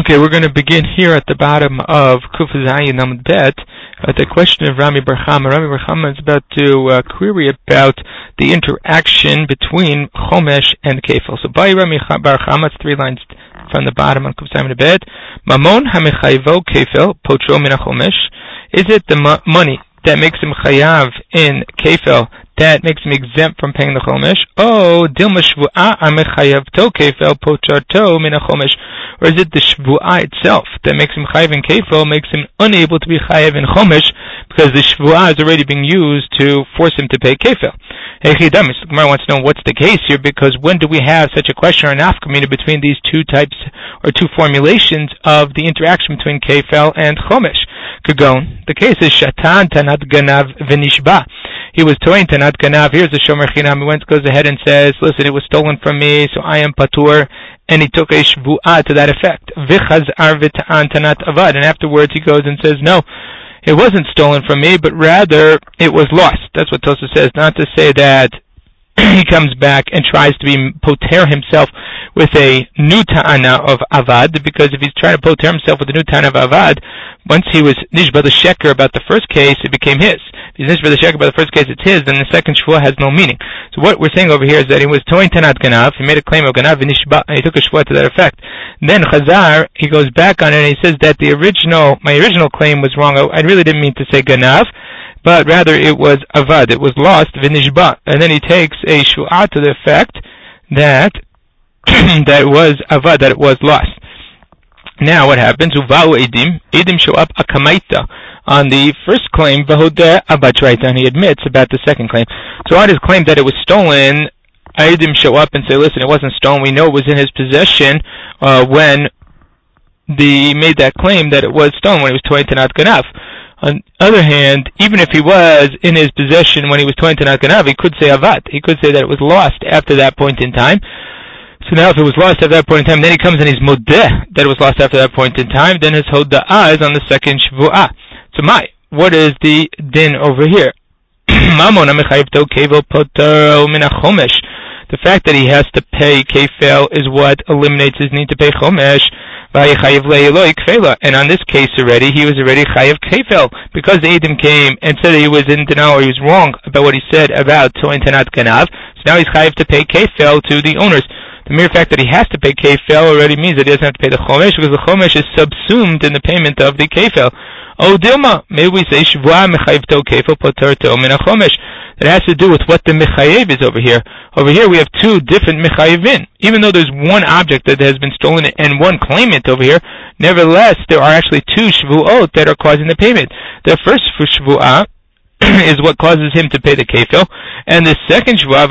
Okay, we're going to begin here at the bottom of Kuf Zayin Amud Bet at the question of Rami Bar Chama. Rami Bar Chama is about to query about the interaction between Chomesh and Kefil. So by Rami Bar Chama, it's 3 lines from the bottom on Kuf Zayin Amud Bet. Mamon hamechayvo Kefil potro min Chomesh. Is it the money that makes him chayav in Kefil that makes him exempt from paying the Chomesh? Oh, Dilma Shvu'a amechayavto Kefil potarto min Chomesh. Or is it the Shvu'a itself that makes him chayav in Kefil, makes him unable to be chayav in Chomesh, because the Shvu'a is already being used to force him to pay Kefil? Hey Chidamis, the Gemara wants to know what's the case here, because when do we have such a question or an nafkamina between these two types, or two formulations of the interaction between Kefil and Chomesh? Kagon, the case is Shatan Tanat Ganav V'nishba. He was toying Tanat Ganav. Here's the Shomer Chinam. He goes ahead and says, listen, it was stolen from me, so I am patur, and he took a shvu'ah to that effect. V'chazar v'ta'an Tanat Avad. And afterwards he goes and says, no, it wasn't stolen from me, but rather it was lost. That's what Tosa says, not to say that he comes back and tries to be poter himself with a new ta'ana of avad, because if he's trying to poter himself with a new ta'ana of avad, once he was nishba the sheker about the first case, it became his. If he's nishba the sheker about the first case, it's his, then the second shvuah has no meaning. So what we're saying over here is that he was toing tanat ganav, he made a claim of ganav nishba, and he took a shvuah to that effect. And then chazar, he goes back on it and he says that my original claim was wrong. I really didn't mean to say ganav, but rather it was avad, it was lost, v'nishba. And then he takes a shu'ah to the effect that that it was avad, that it was lost. Now what happens? Uva'u edim show up akamaita on the first claim, v'hodeh abatraita, and he admits about the second claim. So on his claim that it was stolen, edim show up and say, listen, it wasn't stolen, we know it was in his possession when he made that claim that it was stolen, when he was toying tanat ganav. On the other hand, even if he was in his possession when he was toying tanat ganav, he could say avat. He could say that it was lost after that point in time. So now if it was lost at that point in time, then he comes and he's modeh that it was lost after that point in time, then his hoda'ah is on the second shvu'ah. So what is the din over here? The fact that he has to pay kefil is what eliminates his need to pay chomesh. And on this case already, he was already chayav kefil, because the Edom came and said that he was in denial, or he was wrong about what he said about toin tanat ganav. So now he's chayav to pay kefil to the owners. The mere fact that he has to pay kefil already means that he doesn't have to pay the chomesh, because the chomesh is subsumed in the payment of the kefil. Oh Dilma, maybe we say shvuah mechayvto kefil potarto min chomesh. That has to do with what the mechayev is over here. Over here we have two different mechayevin. Even though there's one object that has been stolen and one claimant over here, nevertheless there are actually two shvuot that are causing the payment. The first shvuah is what causes him to pay the kefil, and the second shvuah,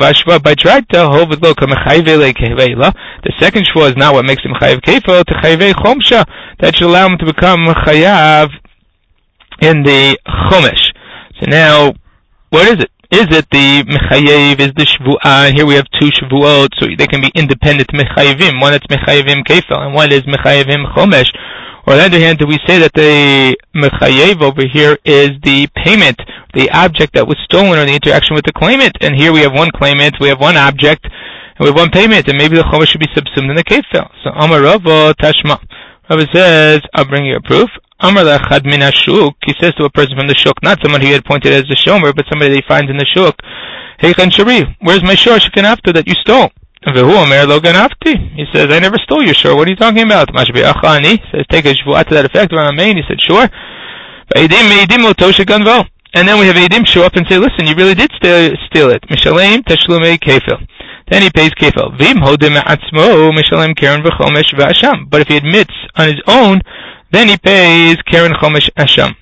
the second shvuah is not what makes him chayav kefil, to chayvei chomsha, that should allow him to become chayav in the chomesh. So now, what is it? Is it the mechayev, is the shvu'ah? Here we have two shvu'ot, so they can be independent mechayevim. One that's mechayevim kefil, and one is mechayevim chomesh. Or on the other hand, do we say that the mechayev over here is the payment, the object that was stolen, or the interaction with the claimant? And here we have one claimant, we have one object, and we have one payment, and maybe the chomesh should be subsumed in the kefil. So Amar Rava Tashma. Rava says, I'll bring you a proof. Amar lechad min hashuk, he says to a person from the shuk, not someone he had pointed as a shomer, but somebody that he finds in the shuk. Heichen shari, where's my shor shekanafta that you stole? Vehu omer lo ganafti. He says, I never stole your shor. What are you talking about? Mashbi achani. He says, take a shvu'ah to that effect. He said, sure. And then we have Eidim show up and say, listen, you really did steal it. Mishalem tashlumei kefil. Then he pays kefil. Vim hodem atzmo mishalem keren v'chomesh v'asham. But if he admits on his own, then he pays keren chomesh asham.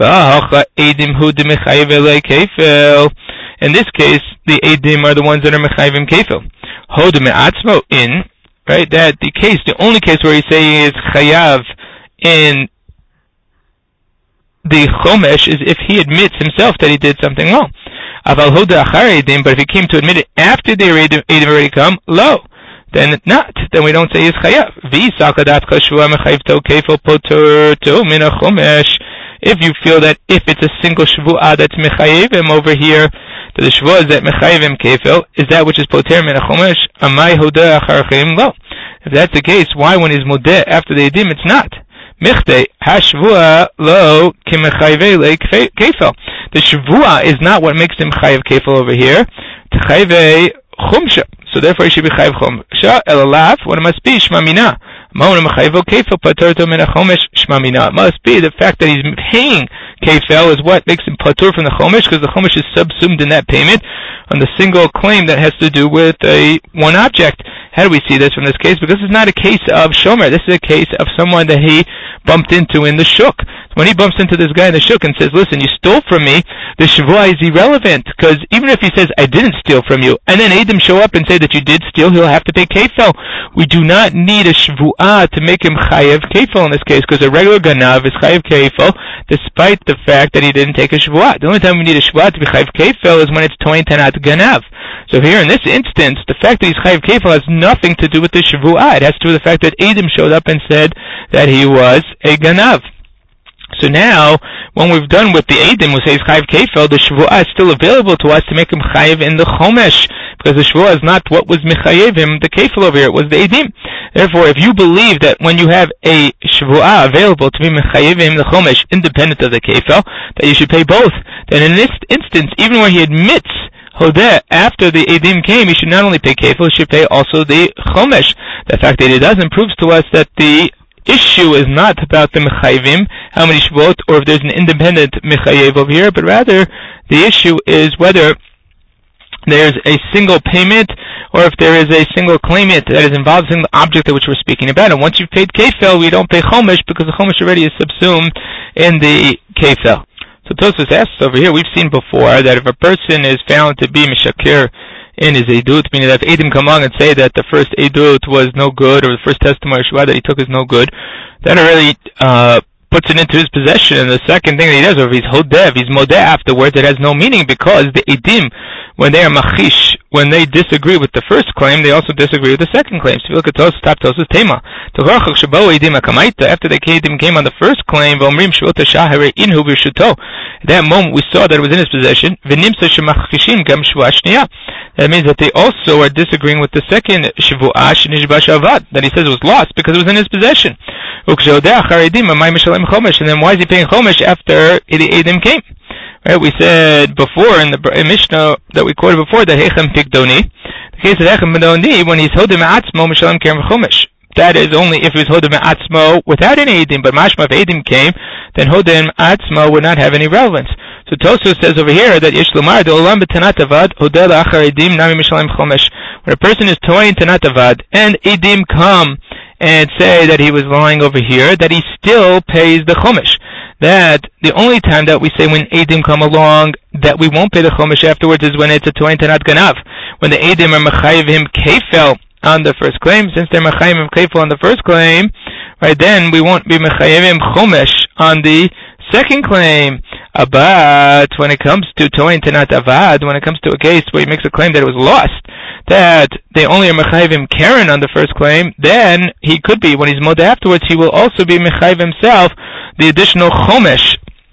In this case, the Eidim are the ones that are mechayvim kefil. Hodem atzmo in, right? That the only case where he's saying is chayav in the chomesh is if he admits himself that he did something wrong. Aval hoda achar Eidim, but if he came to admit it after the Eidim already come, lo. Then not. Then we don't say he's chayav. If you feel that if it's a single shvu'ah that's mechayevim over here, that the shvu'ah is that mechayevim kefil, is that which is poter min chomesh, amai hoda acharchim lo. If that's the case, why when he's modeh after the edim it's not? Michte hashvua lo kimechayve kefel. The shvua is not what makes him chayav kefel over here. Techayve chumsha. So therefore he should be chayav chumsha. Elalaf, what it must be shmamina. It must be the fact that he's paying kefel is what makes him patur from the chomesh, because the chomesh is subsumed in that payment on the single claim that has to do with one object. How do we see this from this case? Because it's not a case of shomer. This is a case of someone that he bumped into in the shuk. When he bumps into this guy in the shuk and says, listen, you stole from me, the shavua is irrelevant, because even if he says, I didn't steal from you, and then Adam show up and say that you did steal, he'll have to pay kefel. We do not need a shavua to make him chayev kefel in this case, because a regular ganav is chayev kefel, despite the fact that he didn't take a shavua. The only time we need a shavua to be chayev kefel is when it's toin tanat ganav. So here in this instance, the fact that he's chayev kefel has nothing to do with the shavua. It has to do with the fact that Adam showed up and said that he was a ganav. So now, when we've done with the Eidim who says Chayiv Kefel, the Shvuah is still available to us to make him Chayiv in the Chomesh, because the Shvuah is not what was Mechayev him, the Kefel over here, it was the Eidim. Therefore, if you believe that when you have a Shvuah available to be Mechayev him the Chomesh, independent of the Kefel, that you should pay both, then in this instance, even when he admits Hodeh, after the Eidim came, he should not only pay Kefel, he should pay also the Chomesh. The fact that he doesn't proves to us that the issue is not about the Mechayvim, how many Shvuot, or if there's an independent Mechayev over here, but rather the issue is whether there's a single payment or if there is a single claimant that is involved in the object of which we're speaking about. And once you've paid Kefel, we don't pay Chomesh because the Chomesh already is subsumed in the Kefel. So Tosfos asks over here, we've seen before that if a person is found to be Meshakir in his edut, meaning that if Eidim come along and say that the first edut was no good, or the first testimony that he took is no good, then it really puts it into his possession. And the second thing that he does, or if he's hodev, he's modeh afterwards, it has no meaning, because the Eidim, when they are machish, when they disagree with the first claim, they also disagree with the second claim. So if you look at Tosfos, top Tosfos Tema, after the Eidim came on the first claim, at that moment we saw that it was in his possession. That means that they also are disagreeing with the second Shavuah that he says it was lost because it was in his possession. And then why is he paying Chomesh after the Eidim came? Right, we said before in the Mishnah that we quoted before that Hechem Pikdoni, the case of Hechem Pikdoni, when he's Hodeh Me'atzmo Mishalem Kerem Chomesh. That is only if he was Hodeh Me'atzmo without any Eidim, but Mashma if Eidim came, then Hodeh Me'atzmo would not have any relevance. So Tosfos says over here that Yesh Lomar De'olam B'Tanat Avad Hodeh La'achar Eidim Nami Mishalem Chomesh. When a person is toying Tanat Avad and Eidim come and say that he was lying over here, that he still pays the Chomesh. That the only time that we say when Eidim come along that we won't pay the Chomesh afterwards is when it's a toyin tanat ganav. When the Eidim are mechayiv him kefel on the first claim, since they're mechayiv him kefel on the first claim, right, then we won't be mechayiv him chomesh on the second claim. But when it comes to toyin tanat avad, when it comes to a case where he makes a claim that it was lost, that they only are mechayiv him keren on the first claim, then he could be, when he's modeh afterwards, he will also be mechayiv himself the additional chomesh.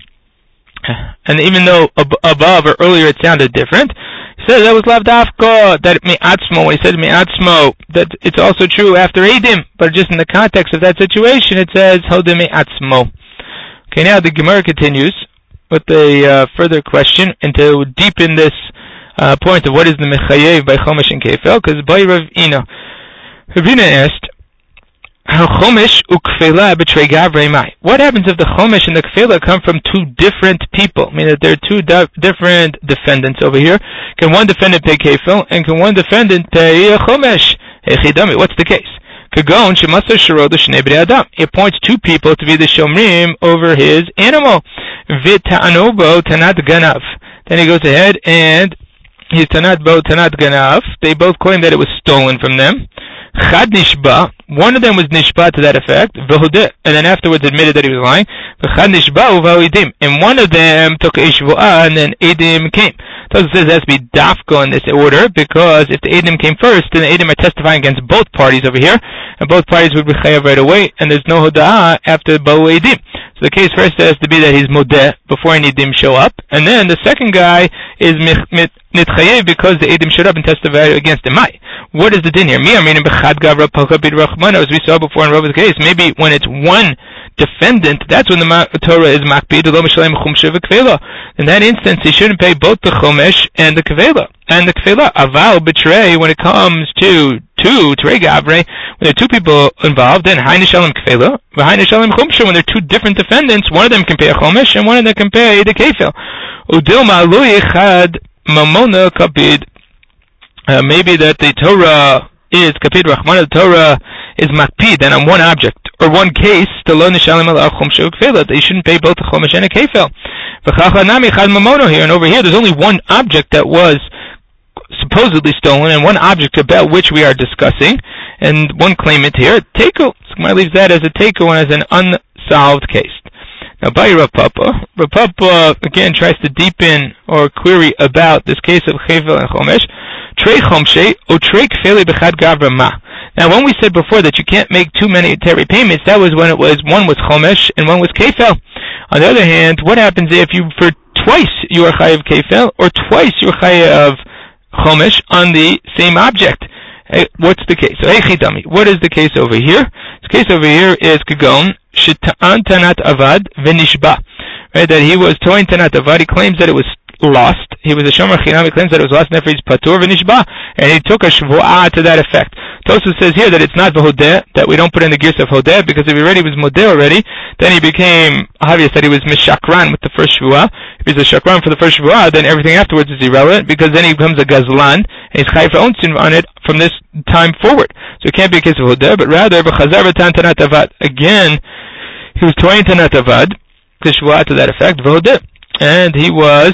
And even though above or earlier it sounded different, he said that was lavdafko, that me'atzmo, when he said me'atzmo, that it's also true after Eidim, but just in the context of that situation it says hodeh me'atzmo. Okay, now the Gemara continues with a further question, and to deepen this point of what is the mechayev by chomesh and kefel, because by Ravina asked, Chomesh ukfela b'trei gavrei mai. What happens if the chomesh and the kfela come from two different people? I mean that there are two different defendants over here. Can one defendant pay kefel, and can one defendant pay chomesh? Echidami, what's the case? Kagon shemasar sharoda shnei bnei adam. He appoints two people to be the shomrim over his animal. V'ta'anobo tanat ganav. Then he goes ahead and he's tanat bo tanat ganav. They both claim that it was stolen from them. Chad nishba, one of them was nishba to that effect, v'hodeh, and then afterwards admitted that he was lying. Chad nishba u'va'oidim, and one of them took a shvuah, and then Eidim came. So it says it has to be dafka in this order, because if the Eidim came first, then the Eidim are testifying against both parties over here, and both parties would be chayav right away, and there's no hoda'ah after bo'u Eidim. So the case first has to be that he's modeh before any edim show up, and then the second guy is nitchayev because the edim showed up and testified against him. What is the din here? As we saw before in Rava's case, maybe when it's one defendant, that's when the Torah is makpid. In that instance, he shouldn't pay both the chomesh and the kavela. And the kavela aval betray when it comes to Trey Gavre, when there are two people involved, then Haina Shalom Kefela, Haina Shalom Chumsha, when there are two different defendants, one of them can pay a Chomesh and one of them can pay the Kefel. Udilma Lui Chad Mamona Kapid. Maybe that the Torah is Kapid Rahman, the Torah is Makpid, and on one object, or one case, to Lo Nishalim Ala Chumsha Kefela, they shouldn't pay both the Chomesh and a Kefel. V'chacha Nami Chad Mamono here, and over here there's only one object that was supposedly stolen, and one object about which we are discussing, and one claimant here, Teiko. So I leaves that as a Teiko and as an unsolved case. Now, by Rav Papa again tries to deepen or query about this case of Chevel and Chomesh. Trei Chomshe o Trei Kfeli Bechad Gavra Ma. Now, when we said before that you can't make too many payments, that was when it was one was Chomesh and one was Kefel. On the other hand, what happens if you for twice you are Chayav Kefel or twice you are Chayav Chomesh on the same object? What's the case? So, Chidami, what is the case over here? The case over here is Kagon Shita'an Tanat Avad V'Nishba. Right, that he was Toin Tanat Avad. He claims that it was lost. He was a Shomer Chinam. He claims that it was lost. Therefore, he's Patur V'Nishba, and he took a Shvu'ah to that effect. Tosfos says here that it's not V'Hodeh, that we don't put in the gears of Hodeh, because if he already was Modeh already, then he became obvious that he was Mishakran with the first Shvu'ah. If he's a Shakran for the first Shvu'ah, then everything afterwards is irrelevant, because then he becomes a Gazlan, and he's Chayiv Onsin on it from this time forward. So it can't be a case of Hodeh, but rather, V'Chazar V'Tan Tanat Avad. Again, he was Toyin Tanat Avad, the Shvu'ah to that effect, V'Hodeh. And he was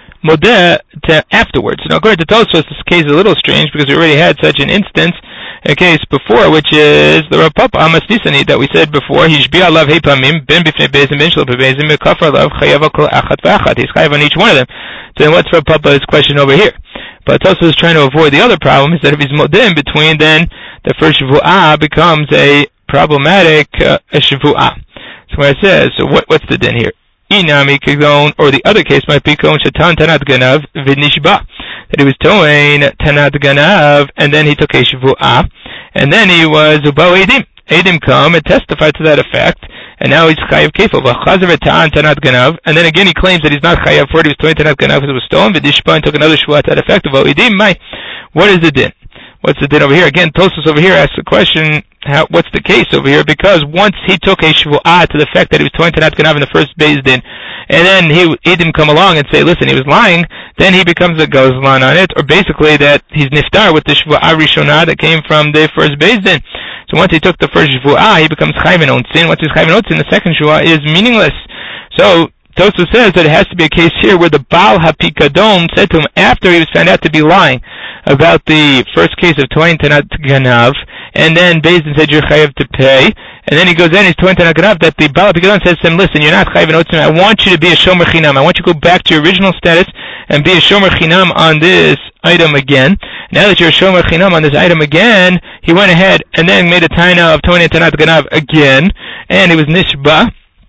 Modeh afterwards. Now, according to Tosfos, this case is a little strange because we already had such an instance, a case before, which is the Rav Papa Amas Nisani that we said before. Hishbi alav heipamim ben bifnei bezim ben shel bezim mekafar alav chayav kol achat v'achat. He's chayav on each one of them. So then, what's Rav Papa's question over here? But Tosfos is trying to avoid the other problem, is that if he's modeh in between, then the first shvu'ah becomes a problematic shvu'ah. So where it says, so what's the din here? Inami Kagon, or the other case might be Kon Shatan Tanat Ganav V'Nishba, that he was towing Tanat Ganav, and then he took a Shvu'ah, and then he was Ubao Edim. Edim come and testify to that effect, and now he's Chayav Kefil. V'Chazav Ta'an Tanat Ganav, and then again he claims that he's not Chayav for it, he was towing Tanat Ganav because it was stolen, V'Nishba, and took another Shvu'ah to that effect. Ubao Edim, what is the din? What's the din over here? Again, Tosfos over here asks the question, what's the case over here? Because once he took a shvu'ah to the fact that he was towing Tanat Ganav in the first Beis Din, and then Edim come along and say, listen, he was lying, then he becomes a gazlan on it, or basically that he's niftar with the shvu'ah rishonah that came from the first Beis Din. So once he took the first shvu'ah, he becomes chayv onsin. Once he's chayv onsin, the second shvu'ah is meaningless. So Tosfos says that it has to be a case here where the Baal HaPikadon said to him after he was found out to be lying about the first case of Toin Tanat Ganav, and then Beis Din said you're chayav to pay, and then he goes in, he's Toin Tanat Ganav, that the Baal HaPikadon says to him, listen, you're not chayav in Otzim, I want you to be a Shomer Chinam, I want you to go back to your original status and be a Shomer Chinam on this item again. Now that you're a Shomer Chinam on this item again, he went ahead and then made a taina of Toin Tanat Ganav again, and he was Nishba.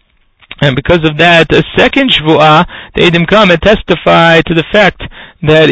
And because of that, a second shvu'ah, the Edim come and testify to the fact that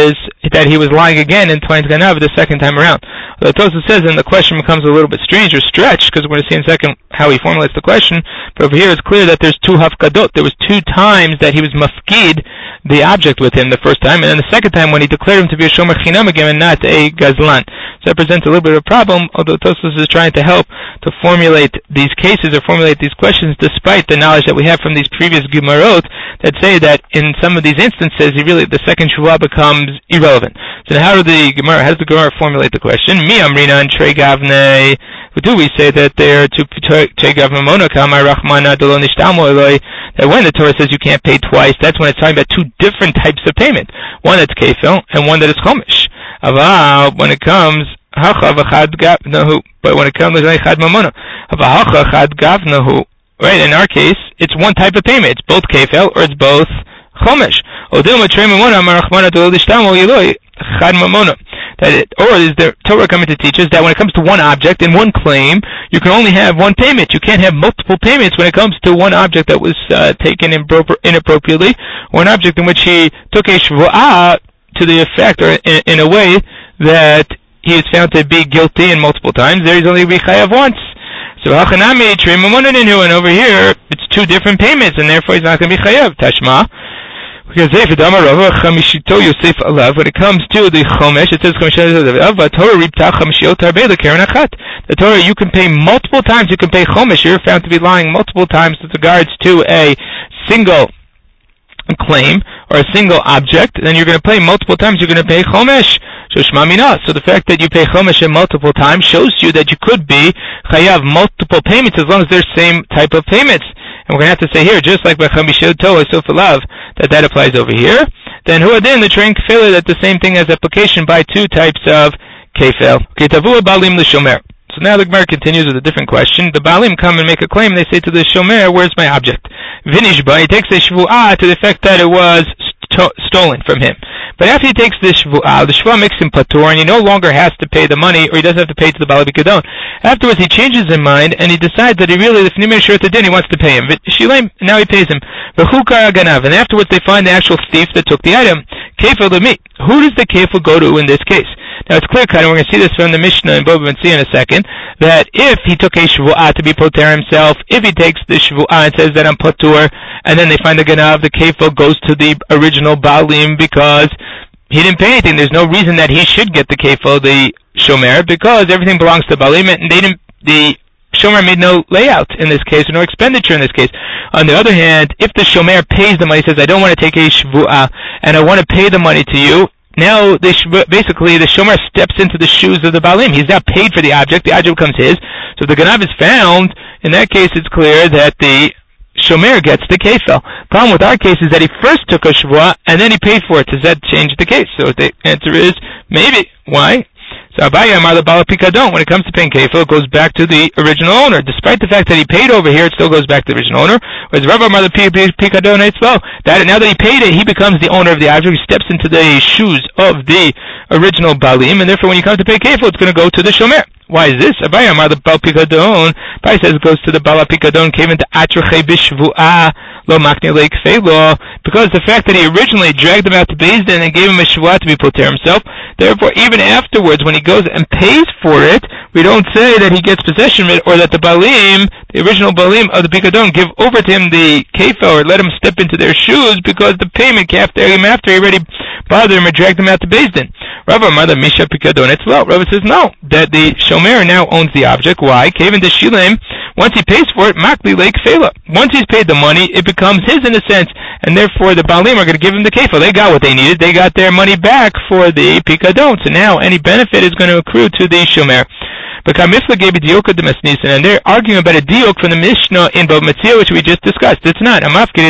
he was lying again in Toin Ganav the second time around. The Tosfos says, and the question becomes a little bit strange or stretched, because we're going to see in a second how he formulates the question, but over here it's clear that there's two hafkadot. There was two times that he was mafkid the object with him the first time, and then the second time when he declared him to be a shomer chinam again and not a gazlan. So that presents a little bit of a problem, although Tosfos is trying to help to formulate these cases or formulate these questions despite the knowledge that we have from these previous Gemarot that say that in some of these instances the second shvuah becomes irrelevant. So how does the Gemara formulate the question? Mi amrina and Trei Gavne. Do we say that there to Trei Gavne Mona Kamar Rachmana Dolo Nishtamo Eloi, that when the Torah says you can't pay twice, that's when it's talking about two different types of payment. One that's kefil and one that is chomish. When it comes but when it comes to Chad Mamona, right, in our case, it's one type of payment. It's both kefil or it's both chomish. Or is the Torah coming to teach us that when it comes to one object and one claim, you can only have one payment? You can't have multiple payments when it comes to one object that was taken inappropriately, or an object in which he took a shvu'ah to the effect, or in a way that he is found to be guilty in multiple times. There he's only be chayav once. So hachanami trimamoninu, and over here it's two different payments, and therefore he's not going to be chayav. Tashma. Because when it comes to the chomesh, it says the Torah, you can pay multiple times. You can pay chomesh. You're found to be lying multiple times with regards to a single claim or a single object. Then you're going to pay multiple times. You're going to pay chomesh. So the fact that you pay chomesh multiple times shows you that you could be chayav multiple payments as long as they're same type of payments. And we're going to have to say here, just like by Chamishot Toa Sofalav, that applies over here. Then Huadin, the train kefillah, that the same thing as application by two types of kefil. Ketavua balim l'shomer. So now the Gemara continues with a different question. The balim come and make a claim, and they say to the shomer, where's my object? Vinishba, he takes a shvu'ah to the effect that it was stolen from him. But after he takes the shvu'ah makes him patur, and he no longer has to pay the money, or he doesn't have to pay to the Baal Pikadon. Afterwards, he changes his mind, and he decides that he really, if Nimir Shirtadin, he wants to pay him. Now he pays him. And afterwards, they find the actual thief that took the item. Kefil to me. Who does the kefil go to in this case? Now it's clear cut, and we're going to see this from the Mishnah in Bava Metzia in a second, that if he took a shvu'ah to be poter himself, if he takes the shvu'ah and says that I'm patur, and then they find the ganav, the kefil goes to the original balim because he didn't pay anything. There's no reason that he should get the kefil, the shomer, because everything belongs to balim, and the shomer made no layout in this case, or no expenditure in this case. On the other hand, if the shomer pays the money, says I don't want to take a shvu'ah, and I want to pay the money to you, now basically the shomer steps into the shoes of the balim. He's now paid for the object becomes his. So if the ganav is found, in that case it's clear that the shomer gets the kefil. Problem with our case is that he first took a shvuah and then he paid for it. Does that change the case? So the answer is maybe. Why? So Abaye Amar the Baal Pikadon, when it comes to paying kefil, it goes back to the original owner. Despite the fact that he paid over here, it still goes back to the original owner. Whereas Rav Amar the Pikadon, it's well, that now that he paid it, he becomes the owner of the object. He steps into the shoes of the original balim, and therefore when you come to pay kefil, it's going to go to the shomer. Why is this? Abaye Amar the Baal Pikadon, Abaye says it goes to the Baal Pikadon, came into Atrache Bishvu'ah, Lo Makni Le Kfelo, because the fact that he originally dragged him out to Beis Din and gave him a shvu'ah to be poter himself, therefore even afterwards when he goes and pays for it, we don't say that he gets possession of it, or that the balim, the original balim of the Pikadon, give over to him the kefil, or let him step into their shoes, because the payment after he already bothered him or dragged him out to Beis Din. Rav Amar the Misha Pikadon, it's well. Rav says no, that the shomer now owns the object. Why? Kevin the Shilim, once he pays for it, Makli Le Kfela. Once he's paid the money, it becomes his in a sense, and therefore the balim are going to give him the kefil. They got what they needed. They got their money back for the Pikadon. So now any benefit is going to accrue to the shomer. But Kamifla gave a diuk to Masnisan, and they're arguing about a diuk from the Mishnah in Bava Metzia, which we just discussed. It's not.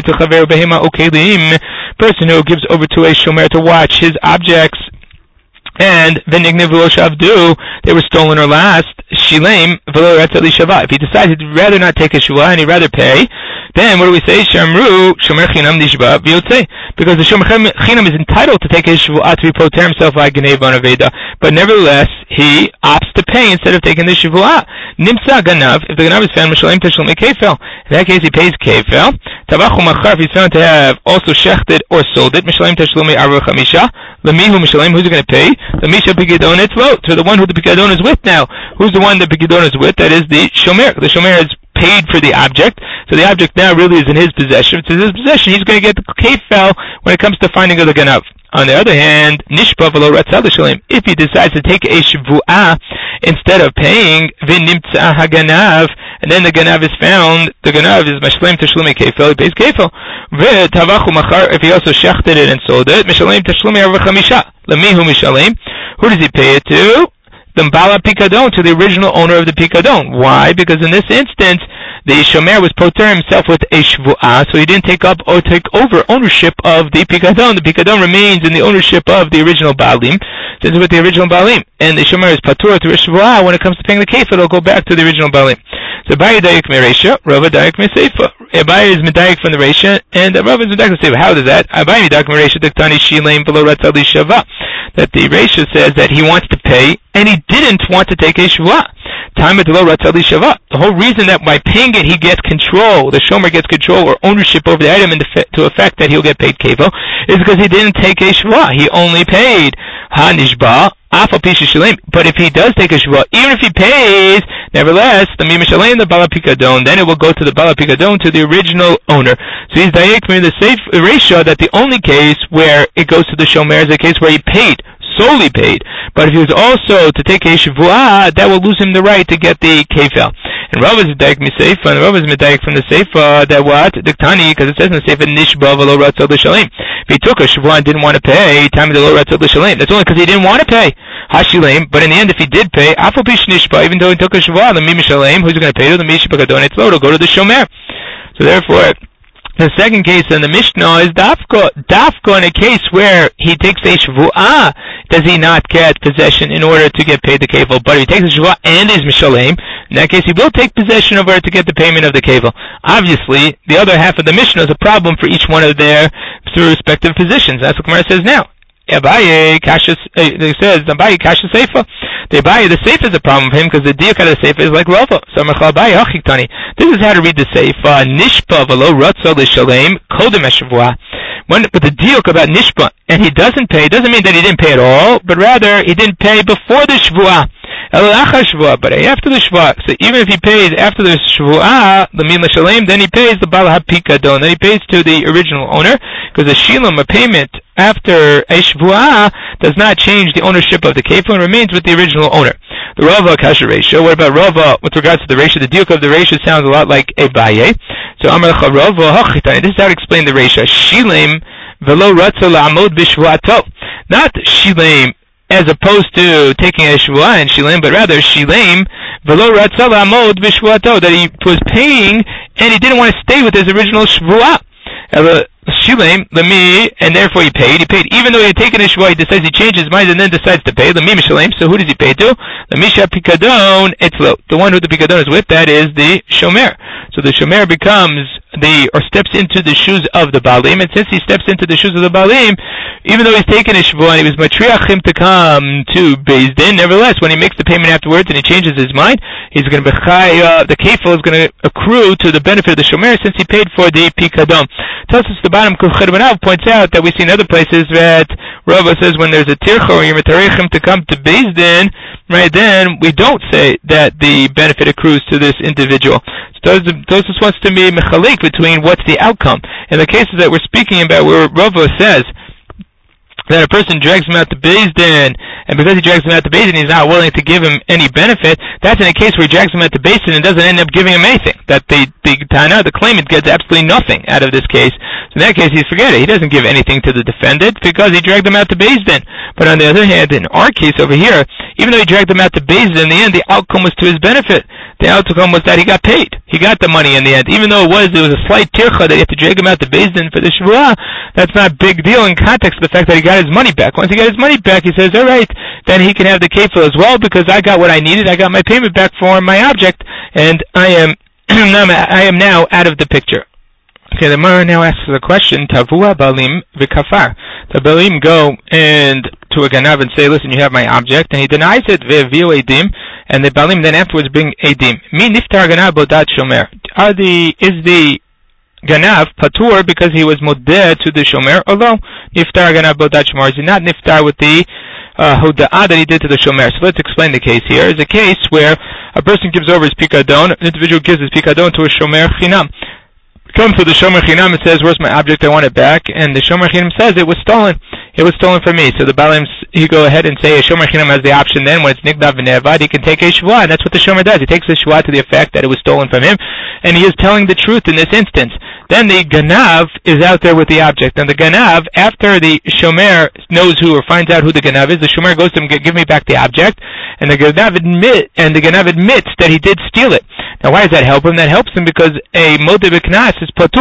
Person who gives over to a shomer to watch his objects, and they were stolen or lost. If he decides he'd rather not take a shvuah and he'd rather pay, then what do we say? Shamru shomer chinam nishba v'yotzei, because the shomer chinam is entitled to take his shvuah to be poter himself like Geneva and Aveda, but nevertheless he opts to pay instead of taking the shvuah. Nimtza ganav, if the ganav is found mishalim tashlume kefil, in that case he pays kefil. Tabachu machar, if he's found to have also shechted or sold it, mishalim tashlume arba chamisha. Lemihu mishalim, who's he going to pay? The Misha Pikadon etzlo, to the one who the Pikadon is with now. Who's the one the Pikadon is with? That is the shomer. The shomer has paid for the object, so the object now really is in his possession. If it's in his possession, he's going to get the kefil when it comes to finding of the ganav. On the other hand, nishpa v'lo ratzah l'shalim, if he decides to take a shvu'ah instead of paying, v'nimtzah haganav, and then the ganav is found, the ganav is mashlim tashlumi kefil, he pays kefil. V'tavachu machar, if he also shechted it and sold it, mishalim tashlumi arba chamisha. Lemihu mishalim, who does he pay it to? The Bala Pikadon, to the original owner of the Pikadon. Why? Because in this instance, the shomer was poter himself with a shvu'ah, so he didn't take up or take over ownership of the Pikadon. The Pikadon remains in the ownership of the original balim, since it's with the original balim. And the shomer is patur to the shvu'ah. When it comes to paying the kefil, it'll go back to the original balim. So Abaye daik mereisha, Rav daik meseifa. Abaye is medaik from the reisha, and Rav is medaik from the seifa. How does that? Abaye medaik mereisha diktani shileim below ratzali shava. that the Reisha says that he wants to pay, and he didn't want to take a shvuah. The whole reason that by paying it he gets control, the shomer gets control or ownership over the item to effect that he'll get paid kevo, is because he didn't take a shvuah. He only paid ha-nishba, but if he does take a shvuah, even if he pays, nevertheless, the bala pikadon, then it will go to the bala pikadon, to the original owner. So he's dayek from the safe ratio that the only case where it goes to the shomer is a case where he paid, solely paid. But if he was also to take a shvuah, that will lose him the right to get the kefel. And Rav is medayek miseifa, and Rav is medayek from the seifa that what? Diktani, because it says in the seifa, nishba v'lo ratzah l'shalim. If he took a shvuah and didn't want to pay, time the lo ratzah l'shalim. That's only because he didn't want to pay. Hashilim, but in the end, if he did pay, afal pish nishba, even though he took a shvuah, the mishalim, who's going to pay to the mishpakadon, it's low to go to the shomer. So therefore, the second case in the Mishnah is dafka in a case where he takes a shvuah, does he not get possession in order to get paid the kevel? But if he takes a shvuah and is mishalem, in that case he will take possession in order to get the payment of the kevel. Obviously, the other half of the Mishnah is a problem for each one of their respective positions. That's what Gemara says now. Abaye kasha, it says Abaye kasha seifa. The Abaye, the seifa is a problem for him because the diuk of the seifa is like Rava. So Abaye hachiktani. This is how to read the seifa. Nishpa v'lo ratzah l'shalem kodem hashvuah. But the diuk about nishpa and he doesn't pay doesn't mean that he didn't pay at all, but rather he didn't pay before the shvuah. But after the shvuah, so even if he pays after the shvuah, the min l'shalem, then he pays the bala hapikadon, then he pays to the original owner, because the shilam, a payment after a shvuah, does not change the ownership of the kefil and remains with the original owner. The Rava kasha ratio. What about Rava with regards to the ratio? The diuk of the ratio sounds a lot like Abaye. So Amar Lecha Rava hachitani. This is how to explain the ratio. Shilim velo ratzah la'amod b'shvuato. Not shilim as opposed to taking a shvuah and shilim, but rather shilim velo ratzah la'amod b'shvuato, that he was paying and he didn't want to stay with his original shvuah. Shilim, and therefore he paid. He paid even though he had taken a shvuah. He decides he changed his mind and then decides to pay. Lami mishalim. So who does he pay to? Lamisha pikadon etzlo. The one who the pikadon is with, that is the shomer. So the shomer becomes steps into the shoes of the balim, and since he steps into the shoes of the balim, even though he's taken a shvuah and he was matriach him to come to Beis Din, nevertheless, when he makes the payment afterwards and he changes his mind, he's going to be the kefil is going to accrue to the benefit of the shomer since he paid for the pikadon. Tosfos the bottom points out that we see in other places that Rava says when there's a tircha or you're matriach him to come to Beis Din, right then we don't say that the benefit accrues to this individual. So Tosfos wants to be mechalik between what's the outcome. In the cases that we're speaking about where Rava says that a person drags him out to Beis Din, and because he drags him out to Beis Din, he's not willing to give him any benefit, that's in a case where he drags him out to Beis Din and doesn't end up giving him anything. That the claimant gets absolutely nothing out of this case. So in that case, forget it. He doesn't give anything to the defendant because he dragged him out to Beis Din. But on the other hand, in our case over here, even though he dragged him out to Beis Din, in the end, the outcome was to his benefit. The outcome was that he got paid. He got the money in the end. Even though there was a slight tircha that you have to drag him out to Beis Din for the shvuah, that's not a big deal in context of the fact that he got his money back. Once he got his money back, he says, all right, then he can have the kefil as well because I got what I needed. I got my payment back for my object, and I am now out of the picture. Okay, the Gemara now asks the question, Tavua balim v'kafar. The balim go and to a ganav and say, listen, you have my object, and he denies it, ve'viu edim, and the balim then afterwards bring edim. Mi niftar ganav bodat shomer. Is the ganav patur because he was modeh to the shomer, although niftar ganav bodat shomer, is he not niftar with the hoda'ah that he did to the shomer? So let's explain the case here. It's a case where a person gives over his pikadon, an individual gives his pikadon to a shomer chinam. Comes to the shomer chinam and says, where's my object? I want it back. And the shomer chinam says, it was stolen. It was stolen from me. So the balim, you go ahead and say, a shomer chinam has the option then, when it's nigdav v'nevad, he can take a shvuah, and that's what the shomer does. He takes a shvuah to the effect that it was stolen from him, and he is telling the truth in this instance. Then the ganav is out there with the object, and the ganav, after the shomer knows who or finds out who the ganav is, the shomer goes to him, give me back the object, and the ganav admits that he did steal it. Now why does that help him? That helps him because a modeh b'knas is patur.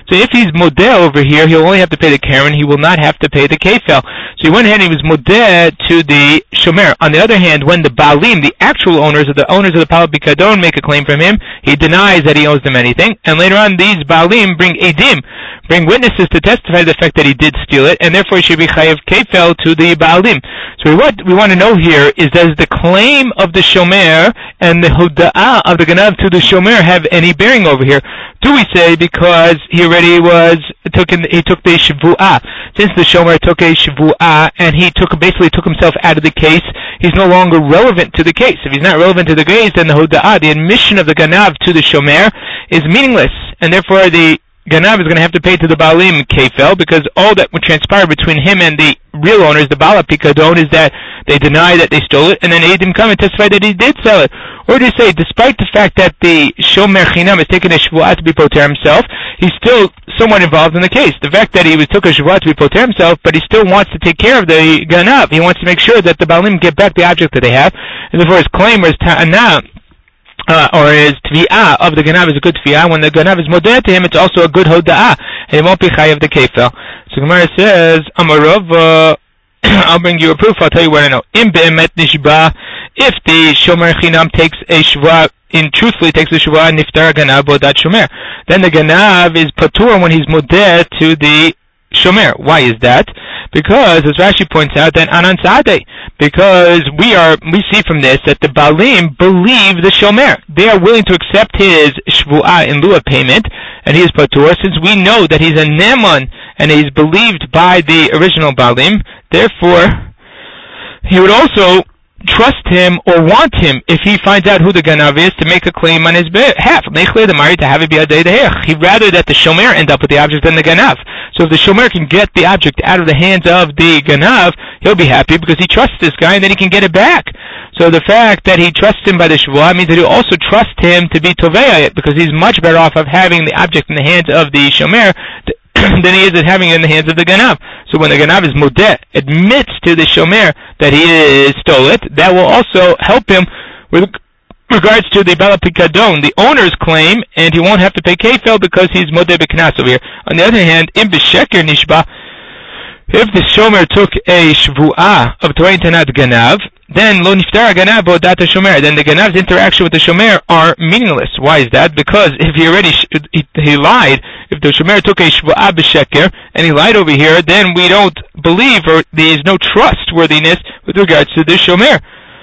So if he's modeh over here, he'll only have to pay the keren. He will not have to pay the kefel. So he went ahead and he was modeh to the shomer. On the other hand, when the balim, the actual owners of the Pala Bikadon, make a claim from him, he denies that he owes them anything. And later on, these balim bring edim, bring witnesses to testify to the fact that he did steal it, and therefore he should be chayav kefel to the balim. So what we want to know here is, does the claim of the shomer and the hoda'ah of the ganav to the shomer have any bearing over here? Do we say because he already took the shvu'ah? Since the shomer took a shvu'ah and he basically took himself out of the case, he's no longer relevant to the case. If he's not relevant to the case, then the hoda'ah, the admission of the ganav to the shomer, is meaningless, and therefore the ganav is going to have to pay to the balim kefel, because all that would transpire between him and the real owners, the bala pikadon, is that they deny that they stole it, and then edim come and testify that he did sell it. Or do you say, despite the fact that the shomer chinam has taken a shvuah to be poter himself, he's still somewhat involved in the case. The fact that he took a shvuah to be poter himself, but he still wants to take care of the ganav. He wants to make sure that the balim get back the object that they have, and therefore his claim or his ta'anah, or his tvi'ah of the ganav is a good tvi'ah. When the ganav is modeh to him, it's also a good hoda'ah, and he won't be chayav the kefel. So Gemara says, Amarava, I'll bring you a proof, I'll tell you what I know. Im be'emet nishba, if the shomer chinam takes a shvuah, truthfully takes a shvuah, niftar ganav bodat shomer, then the ganav is patur when he's modeh to the shomer. Why is that? Because, as Rashi points out, that anan sadeh, because we see from this that the balim believe the shomer. They are willing to accept his shvu'ah in lieu of payment, and he is patur, since we know that he's a neman and he's believed by the original balim. Therefore, he would also trust him or want him, if he finds out who the ganav is, to make a claim on his behalf. He'd rather that the shomer end up with the object than the ganav. So if the shomer can get the object out of the hands of the ganav, he'll be happy because he trusts this guy and then he can get it back. So the fact that he trusts him by the shvuah means that he'll also trust him to be tovei it, because he's much better off of having the object in the hands of the shomer than he is at having it in the hands of the ganav. So when the ganav is modeh, admits to the shomer that he stole it, that will also help him with regards to the bala pikadon, the owner's claim, and he won't have to pay kefel because he's modeh b'knas over here. On the other hand, im b'sheker nishba, if the shomer took a shvu'ah of torain tanat ganav, then lo niftar ganav bodat shomer, then the ganav's interaction with the shomer are meaningless. Why is that? Because if he already he lied, if the shomer took a shvu'ah b'sheker and he lied over here, then we don't believe, or there is no trustworthiness with regards to the shomer.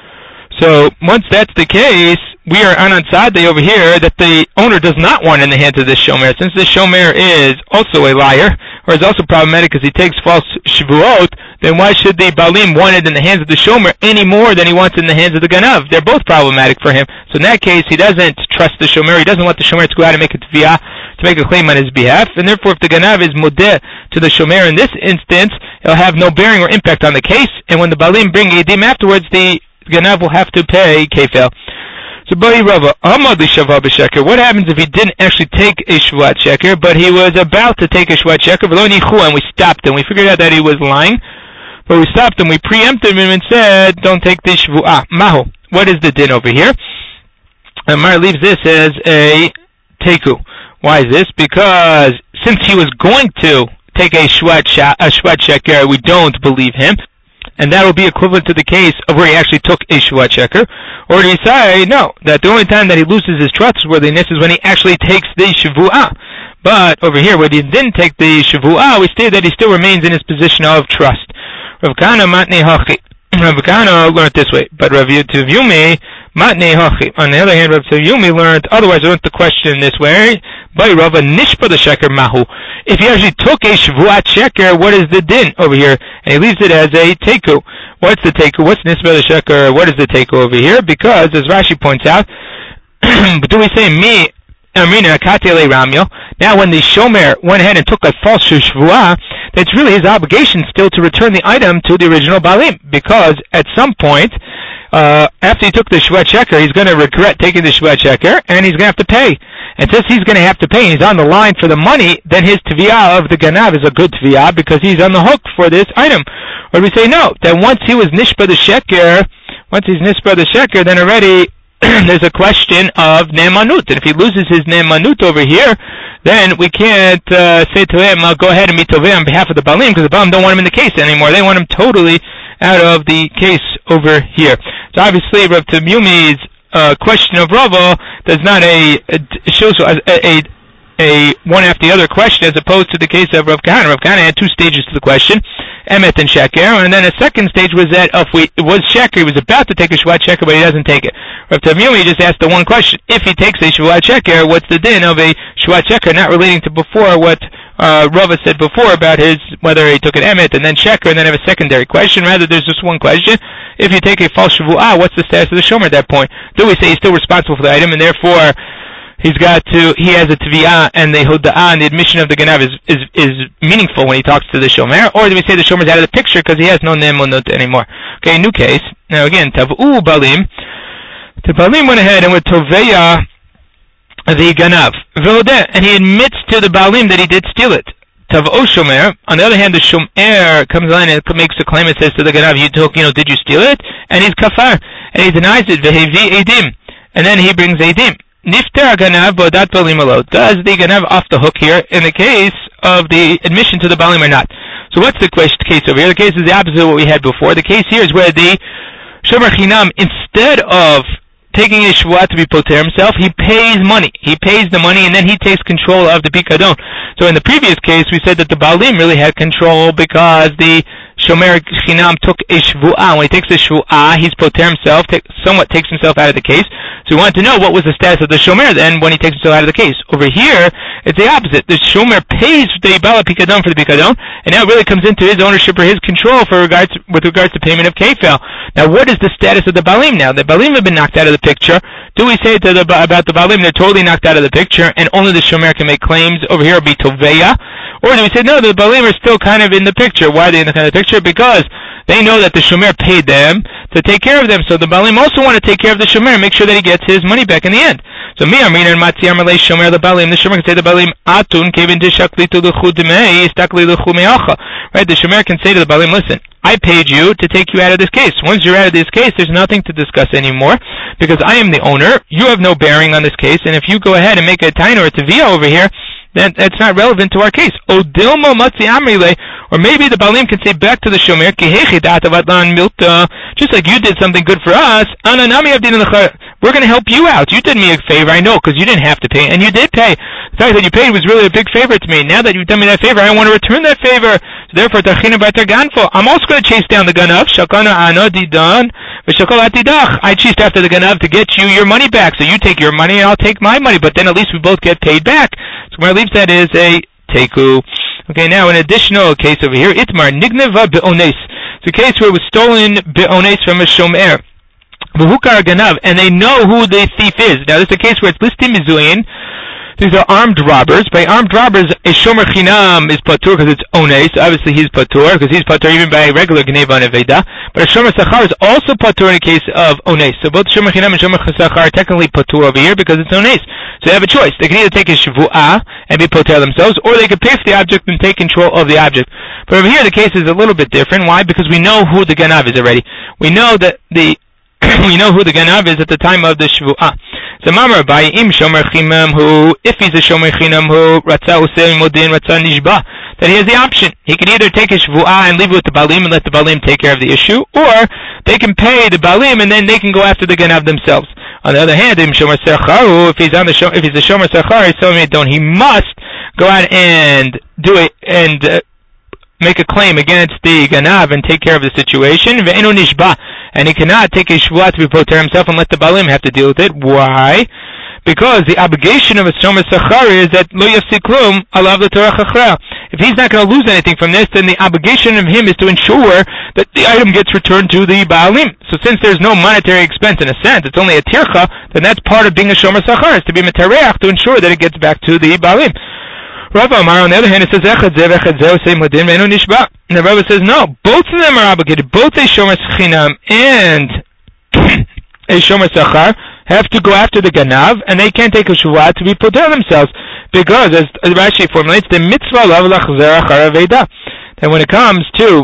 So once that's the case, we are anan sadeh over here that the owner does not want in the hands of this shomer. Since the shomer is also a liar, or is also problematic because he takes false shvuot, then why should the balim want it in the hands of the shomer any more than he wants it in the hands of the ganav? They're both problematic for him. So in that case, he doesn't trust the shomer. He doesn't want the shomer to go out and make a tviyah, to make a claim on his behalf. And therefore, if the ganav is modeh to the shomer in this instance, it'll have no bearing or impact on the case. And when the balim bring edim afterwards, the ganav will have to pay kefel. So Bari Rava, Amad Shava b'sheker. What happens if he didn't actually take a shvuat sheker, but he was about to take a shvuat sheker, and we stopped him? We figured out that he was lying, but we stopped him. We preempted him and said, "Don't take the shvuah." Mahu. What is the din over here? And Mar leaves this as a teku. Why is this? Because since he was going to take a shvuat sheker, we don't believe him. And that will be equivalent to the case of where he actually took a shvuat sheker. Or do you say, no, that the only time that he loses his trustworthiness is when he actually takes the shvuah. But over here, when he didn't take the shvuah, we state that he still remains in his position of trust. Rav Kahana matnei hachi. Rav Kahana learned this way, but Rav Yumi matnei hachi. On the other hand, Rav Yumi learned the question this way. By Rava nishpa the sheker mahu. If he actually took a shvuat sheker, what is the din over here? And he leaves it as a teku. What's the teku? What's nishpa the sheker? What is the teku over here? Because, as Rashi points out, do we say mi amrina katele ramyo? Now, when the shomer went ahead and took a false shvuah, it's really his obligation still to return the item to the original balim, because at some point, after he took the shvuat sheker, he's going to regret taking the shvuat sheker, and he's going to have to pay. And since he's going to have to pay, and he's on the line for the money, then his tviyah of the ganav is a good tviyah because he's on the hook for this item. Or we say no, that once he was nishpa the sheker, then already there's a question of ne'emanut. And if he loses his ne'emanut over here, then we can't say to him, go ahead and be toveh on behalf of the Baalim, because the Baalim don't want him in the case anymore. They want him totally out of the case over here. So obviously, Rav Tamyumi's question of Rava does not shows a one after the other question, as opposed to the case of Rav Kahana. Rav Kahana had two stages to the question, Emet and Sheker, and then a second stage was that it was Sheker, he was about to take a Shvuat Sheker, but he doesn't take it. Rav Tamyumi just asked the one question: if he takes a Shvuat Sheker, what's the din of a Shvuat Sheker, not relating to before what Rava said before about whether he took an Emet and then Sheker and then have a secondary question. Rather, there's just one question: if you take a false Shavuah, what's the status of the Shomer at that point? Do we say he's still responsible for the item, and therefore he has a tviyah, and the hoda'ah and the admission of the ganav is meaningful when he talks to the shomer? Or do we say the shomer is out of the picture because he has no nemunut anymore? Okay, new case. Now again, tav'u balim. The balim went ahead and with toveya the ganav, and he admits to the balim that he did steal it. Tav'u shomer. On the other hand, the shomer comes on and makes a claim and says to the ganav, did you steal it? And he's kafar, and he denies it. Vehevi edim, and then he brings edim. Nifter ganav bodat balim alo. Does the ganav off the hook here in the case of the admission to the balim or not? So what's the case over here? The case is the opposite of what we had before. The case here is where the shomer chinam, instead of taking a shvuah to be poter himself, he pays money. He pays the money and then he takes control of the pikadon. So in the previous case, we said that the balim really had control because the shomer chinam took a shvuah. When he takes a shvuah, he's poter himself, somewhat takes himself out of the case. So we wanted to know what was the status of the shomer then when he takes himself out of the case. Over here, it's the opposite. The shomer pays the bala pikadon for the pikadon, and now it really comes into his ownership or his control with regards to payment of kefel. Now, what is the status of the balim now? The balim have been knocked out of the picture. Do we say about the balim they're totally knocked out of the picture and only the shomer can make claims over here be toveya? Or do we say no, the balim are still kind of in the picture? Why are they in the kind of picture? Because they know that the shomer paid them to take care of them. So the balim also want to take care of the shomer and make sure that he gets his money back in the end. So mi amrina and matzi amalei shomer the balim. The shomer can say to the balim, atun kevin dishakli to l'chu demei istakli l'chu me'acha. Right? The shomer can say to the balim, listen, I paid you to take you out of this case. Once you're out of this case, there's nothing to discuss anymore because I am the owner. You have no bearing on this case, and if you go ahead and make a taina or a teviyah over here, then that's not relevant to our case. Odilmo matzi amrile, or maybe the balim can say back to the shomer, just like you did something good for us, we're going to help you out. You did me a favor, I know, because you didn't have to pay, and you did pay. The fact that you paid was really a big favor to me. Now that you've done me that favor, I want to return that favor. So therefore, I'm also going to chase down the ganav. I chased after the ganav to get you your money back. So you take your money, and I'll take my money, but then at least we both get paid back. So where I leave that is a teku. Okay, now an additional case over here. Itmar nigneva be'ones. It's a case where it was stolen be'ones from a shomer. V'hukar ganav, and they know who the thief is. Now, this is a case where it's listed mizuyin. These are armed robbers. By armed robbers, a shomer chinam is patur because it's ones. Obviously, he's patur because he's patur even by regular gneva and aveda. But a shomer sachar is also patur in a case of ones. So both shomer chinam and shomer sachar are technically patur over here because it's ones. So they have a choice. They can either take a shvuah and be patur themselves, or they can pay for the object and take control of the object. But over here, the case is a little bit different. Why? Because we know who the ganav is already. We know that we know who the ganav is at the time of the shvuah. So mamar by im shomer chinam who, if he's a shomer chinam who ratza usel modin ratza nishba, that he has the option. He can either take a shvuah and leave it with the balim and let the balim take care of the issue, or they can pay the balim and then they can go after the ganav themselves. On the other hand, im shomer sachar, if he's a shomer sachar, he's telling me he must go out and do it and make a claim against the ganav and take care of the situation. Ve'enu nishba, and he cannot take a shvuah to be poter himself and let the balim have to deal with it. Why? Because the obligation of a shomer sachar is that lo yafsik klum alav l'torah chachra. If he's not going to lose anything from this, then the obligation of him is to ensure that the item gets returned to the balim. So since there's no monetary expense in a sense, it's only a tircha, then that's part of being a shomer sachar, is to be metareach, to ensure that it gets back to the balim. Rav Amar, on the other hand, it says echad zev echad zeh same ladin ve'enu nishba. And the Rav says no, both of them are obligated. Both a shomer chinam and a shomer sachar have to go after the ganav, and they can't take a shvuah to be poter themselves, because as Rashi formulates, the mitzvah lav lachzer achar aveda. And when it comes to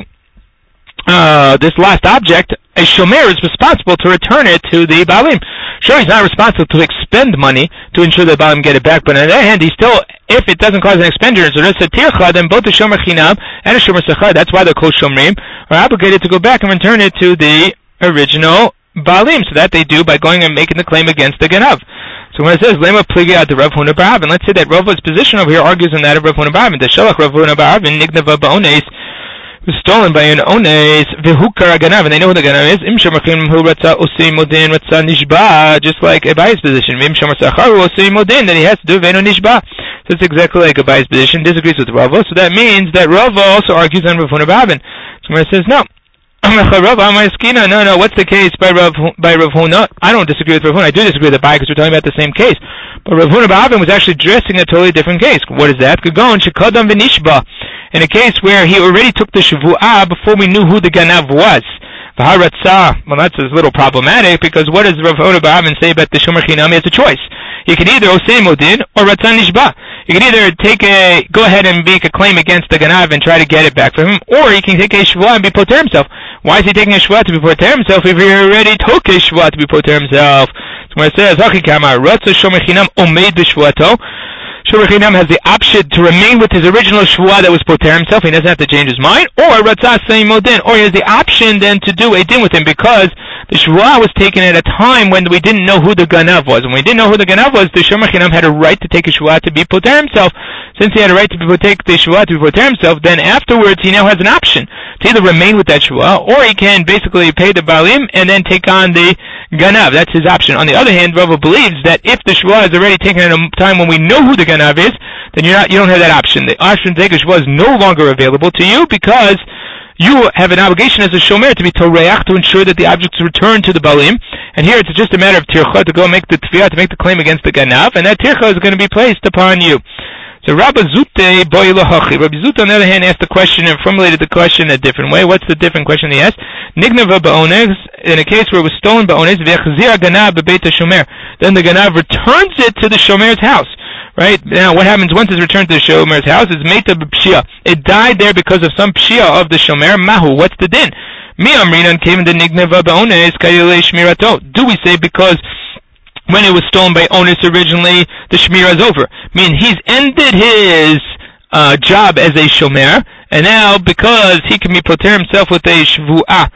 this last object, a shomer is responsible to return it to the balim. Sure, he's not responsible to expend money to ensure the balim get it back, but on the other hand, he still if it doesn't cause an expenditure, so just a tircha, then both the shomer chinam and the shomer sachar, that's why they're called shomrim, are obligated to go back and return it to the original baalim, so that they do by going and making the claim against the ganav. So when it says lema pligi ad Rav Huna bar Avin, let's say that Rava's position over here argues on that of Rav Huna bar Avin. The shalach Rav Huna bar Avin nignava ba'ones, was stolen by an ones v'hukar ganav, and they know who the ganav is. Im shomachim hu ratza osei modin ratza nishba, just like Abai's position. Im shomar sacharu osei modin, that he has to do v'eno nishba. So it's exactly like Abai's position. Disagrees with Rava. So that means that Rava also argues on Rav Huna bar Avin. So when it says no. No, what's the case by Rav Huna? I don't disagree with Rav Huna. I do disagree with Abai because we're talking about the same case. But Rav Huna bar Avin was actually addressing a totally different case. What is that? In a case where he already took the Shavu'ah before we knew who the Ganav was. Well, that's a little problematic, because what does Rav Huna bar Avin say about the Shomer Chinam? He has a choice. He can either Osei Modin or Ratzah Nishba. He can either go ahead and make a claim against the Ganav and try to get it back from him, or he can take a Shavu'ah and be poter himself. Why is he taking a Shavu'ah to be poter himself if he already took a Shavu'ah to be poter himself? So when it says, Ratzah Shomer Chinam Omeid B'Shvu'ato, Shomer Chinam has the option to remain with his original Shavu'ah that was poter himself. He doesn't have to change his mind. Or Ratzah Sei Modin, or he has the option then to do a din with him, because the Shavu'ah was taken at a time when we didn't know who the Ganav was. When we didn't know who the Ganav was, the Shomer Chinam had a right to take a Shavu'ah to be poter himself. Since he had a right to take the Shavu'ah to be poter himself, then afterwards he now has an option to either remain with that Shavu'ah, or he can basically pay the Baalim and then take on the Ganav. That's his option. On the other hand, Rava believes that if the Shavu'ah is already taken at a time when we know who the Ganav is, then you don't have that option. The option to take a Shavu'ah is no longer available to you, because you have an obligation as a shomer to be toreach, to ensure that the object is returned to the balim. And here it's just a matter of tircha, to go make the tefillah, to make the claim against the ganav, and that tircha is going to be placed upon you. So Rabbi Zute boy lohachi. Rabbi Zute, on the other hand, asked the question and formulated the question a different way. What's the different question he asked? Nignava ba'ones, in a case where it was stolen ba'ones, v'echzir ganav b'beit shomer. Then the ganav returns it to the shomer's house. Right? Now, what happens once it's returned to the shomer's house is meta b'pshia. It died there because of some pshia of the shomer. Mahu, what's the din? Mi amrinan came in the nignava ba'ones kayilei shmirato. Do we say because when it was stolen by onus originally, the shmira is over? I mean, he's ended his job as a shomer, and now because he can be poter himself with a shvu'ah,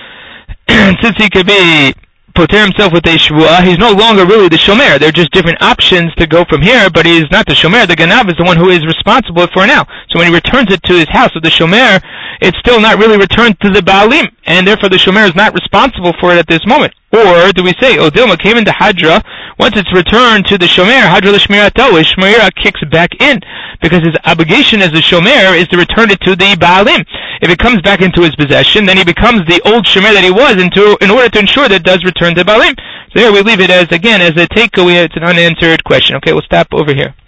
since he could be poter himself with a shvu'ah, he's no longer really the shomer. There are just different options to go from here, but he's not the shomer. The ganav is the one who is responsible for it now. So when he returns it to his house with the shomer, it's still not really returned to the baalim, and therefore the shomer is not responsible for it at this moment. Or do we say, Dilma came into Hadra, once it's returned to the shomer, Hadra l'shmirato, his shmira kicks back in, because his obligation as a shomer is to return it to the baalim. If it comes back into his possession, then he becomes the old shomer that he was, in order to ensure that it does return to baalim. So here we leave it as a takeaway. It's an unanswered question. Okay, we'll stop over here.